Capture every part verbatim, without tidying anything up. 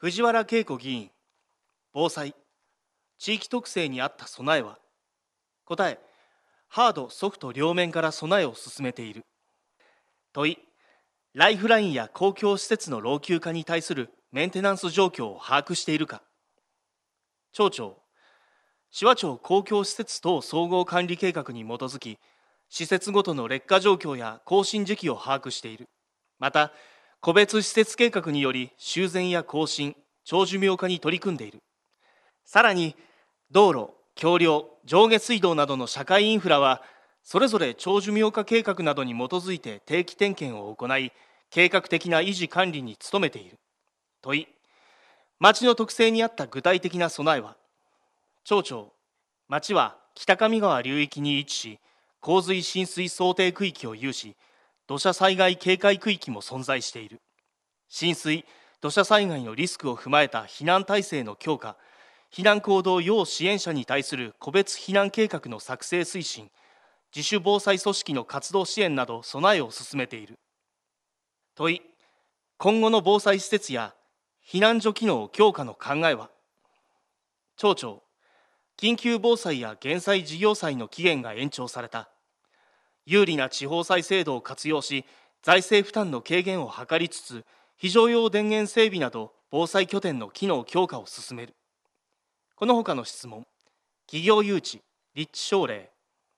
藤原恵子議員、防災、地域特性に合った備えは。答え、ハード・ソフト両面から備えを進めている。問い、ライフラインや公共施設の老朽化に対するメンテナンス状況を把握しているか。町長、紫波町公共施設等総合管理計画に基づき、施設ごとの劣化状況や更新時期を把握している。また、個別施設計画により修繕や更新、長寿命化に取り組んでいる。さらに、道路、橋梁、上下水道などの社会インフラは、それぞれ長寿命化計画などに基づいて定期点検を行い、計画的な維持管理に努めている。問い、町の特性に合った具体的な備えは。町長、町は北上川流域に位置し、洪水浸水想定区域を有し、土砂災害警戒区域も存在している。浸水、土砂災害のリスクを踏まえた避難体制の強化、避難行動要支援者に対する個別避難計画の作成推進、自主防災組織の活動支援など備えを進めている。問い、今後の防災施設や避難所機能強化の考えは。町長、緊急防災や減災事業債の期限が延長された。有利な地方債制度を活用し、財政負担の軽減を図りつつ、非常用電源整備など防災拠点の機能強化を進める。この他の質問、企業誘致、立地奨励。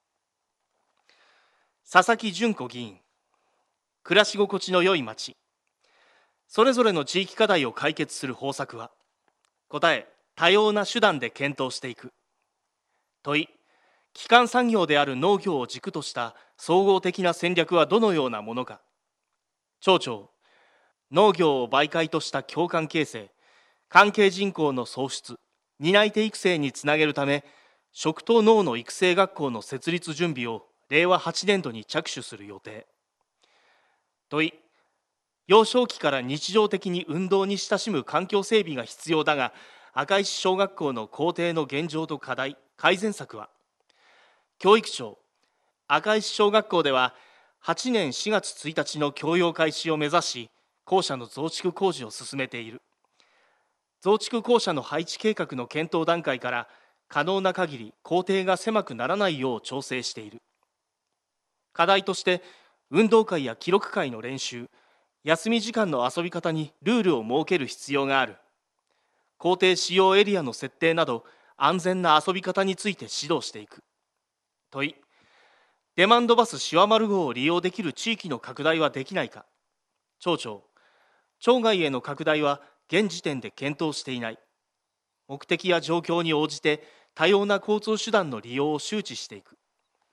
佐々木純子議員、暮らし心地の良い町。それぞれの地域課題を解決する方策は。答え、多様な手段で検討していく。問い、基幹産業である農業を軸とした総合的な戦略はどのようなものか。町長、農業を媒介とした共感形成、関係人口の創出、担い手育成につなげるため、食と農の育成学校の設立準備をれいわはちねんどに着手する予定。問い、幼少期から日常的に運動に親しむ環境整備が必要だが、赤石小学校の校庭の現状と課題、改善策は。教育庁、赤石小学校でははちねんしがつついたちの教養開始を目指し、校舎の増築工事を進めている。増築校舎の配置計画の検討段階から可能な限り校庭が狭くならないよう調整している。課題として運動会や記録会の練習、休み時間の遊び方にルールを設ける必要がある。校庭使用エリアの設定など安全な遊び方について指導していく。問い、デマンドバスしわまる号を利用できる地域の拡大はできないか。町長、町外への拡大は現時点で検討していない。目的や状況に応じて多様な交通手段の利用を周知していく。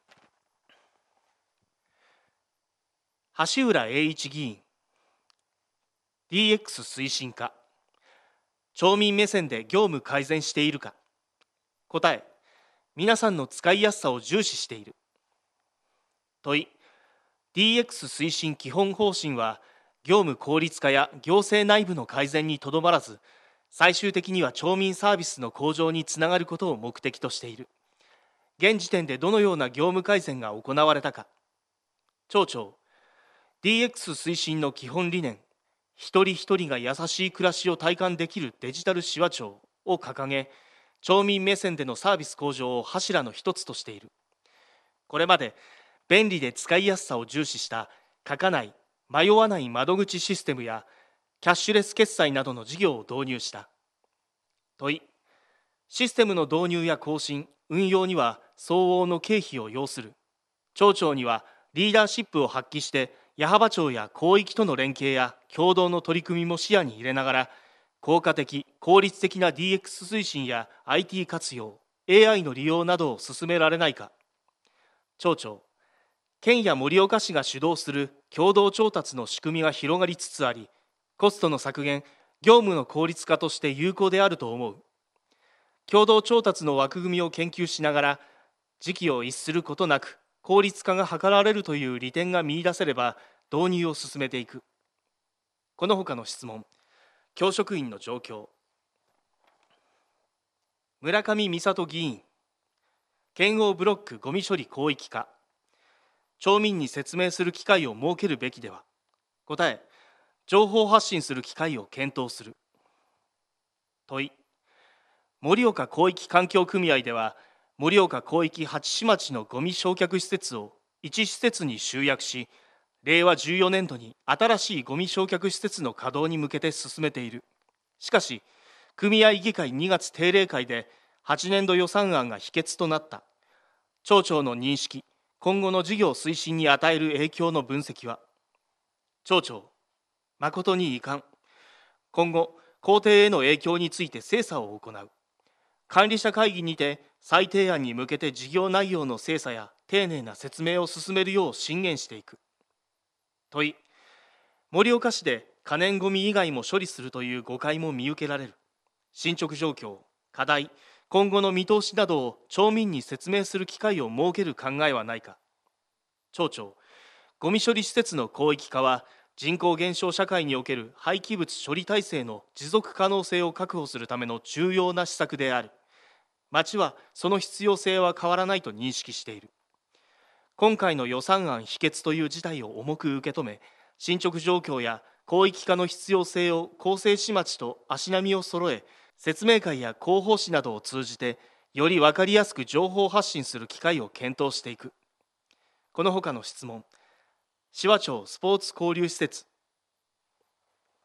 橋浦英一議員、 ディーエックス 推進課。町民目線で業務改善しているか。答え、皆さんの使いやすさを重視している。問い、ディーエックス 推進基本方針は、業務効率化や行政内部の改善にとどまらず、最終的には町民サービスの向上につながることを目的としている。現時点でどのような業務改善が行われたか。町長、ディーエックス 推進の基本理念、一人一人が優しい暮らしを体感できるデジタル紫波町を掲げ、町民目線でのサービス向上を柱の一つとしている。これまで便利で使いやすさを重視した書かない、迷わない窓口システムやキャッシュレス決済などの事業を導入した。問い、システムの導入や更新、運用には相応の経費を要する。町長にはリーダーシップを発揮して矢巾町や広域との連携や共同の取り組みも視野に入れながら、効果的・効率的な ディーエックス 推進や アイティー 活用、エーアイ の利用などを進められないか。町長、県や盛岡市が主導する共同調達の仕組みが広がりつつあり、コストの削減、業務の効率化として有効であると思う。共同調達の枠組みを研究しながら、時期を逸することなく効率化が図られるという利点が見出せれば導入を進めていく。この他の質問、教職員の状況。村上美里議員、県央ブロックゴミ処理広域化。町民に説明する機会を設けるべきでは。答え、情報発信する機会を検討する。 問い、盛岡広域環境組合では盛岡広域八志町のゴミ焼却施設を一施設に集約し、れいわじゅうよねんどに新しいゴミ焼却施設の稼働に向けて進めている。しかし組合議会にがつ定例会ではちねんど予算案が否決となった。町長の認識、今後の事業推進に与える影響の分析は。町長、誠に遺憾。今後工程への影響について精査を行う。管理者会議にて再提案に向けて事業内容の精査や丁寧な説明を進めるよう進言していく。問い、盛岡市で可燃ごみ以外も処理するという誤解も見受けられる。進捗状況、課題、今後の見通しなどを町民に説明する機会を設ける考えはないか。町長、ゴミ処理施設の広域化は人口減少社会における廃棄物処理体制の持続可能性を確保するための重要な施策である。町はその必要性は変わらないと認識している。今回の予算案否決という事態を重く受け止め、進捗状況や広域化の必要性を構成市町と足並みを揃え、説明会や広報誌などを通じてより分かりやすく情報発信する機会を検討していく。この他の質問、紫波町スポーツ交流施設